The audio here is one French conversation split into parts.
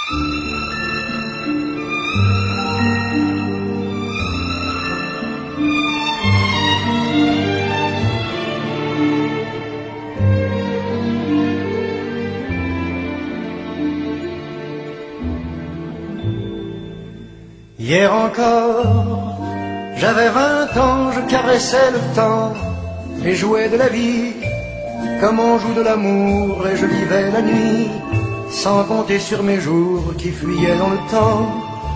Hier encore, j'avais 20 ans, je caressais le temps et jouais de la vie comme on joue de l'amour, et je vivais la nuit sans compter sur mes jours qui fuyaient dans le temps.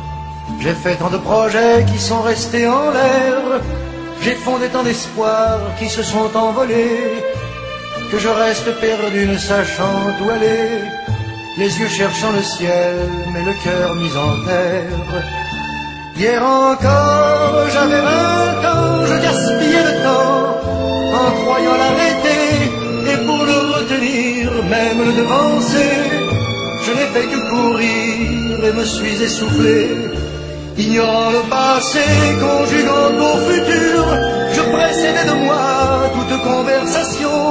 J'ai fait tant de projets qui sont restés en l'air, j'ai fondé tant d'espoirs qui se sont envolés, que je reste perdu ne sachant où aller, les yeux cherchant le ciel mais le cœur mis en terre. Hier encore, j'avais 20 ans, je gaspillais le temps en croyant l'arrêter, et pour le retenir, même le devancer, je n'ai fait que courir et me suis essoufflé. Ignorant le passé, conjuguant au futur, je précédais de moi toute conversation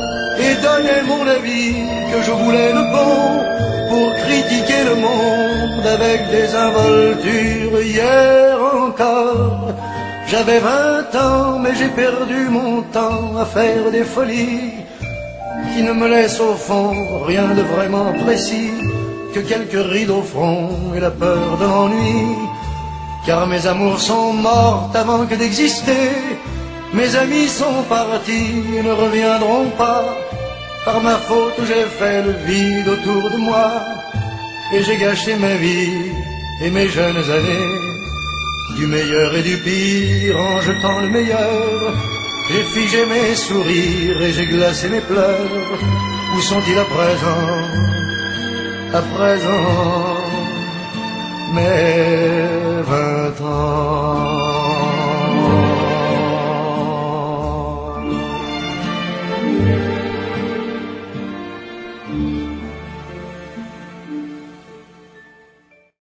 et donnais mon avis que je voulais le bon pour critiquer le monde avec des involtures. Hier encore, j'avais 20 ans, mais j'ai perdu mon temps à faire des folies qui ne me laissent au fond rien de vraiment précis que quelques rides au front et la peur de l'ennui. Car mes amours sont mortes avant que d'exister, mes amis sont partis et ne reviendront pas. Par ma faute j'ai fait le vide autour de moi, et j'ai gâché ma vie et mes jeunes années. Du meilleur et du pire en jetant le meilleur, j'ai figé mes sourires et j'ai glacé mes pleurs. Où sont-ils à présent? À présent, mes 20 ans.